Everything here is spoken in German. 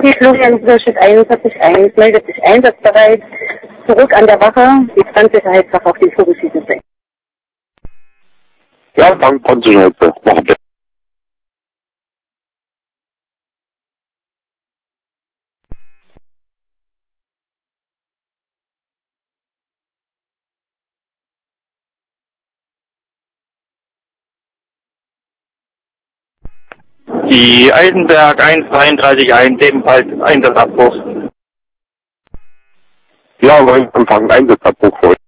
Navy Florian Widerstedt 41.1 meldet sich einsatzbereit. Zurück an der Wache, die Brandsicherheitswache auf den Vogelschießen. Ja, danke, Brandsicherheitswache. Machen wir. Die Eisenberg 133.1, ebenfalls Einsatzabbruch. Ja, wir empfangen Einsatzabbruch heute.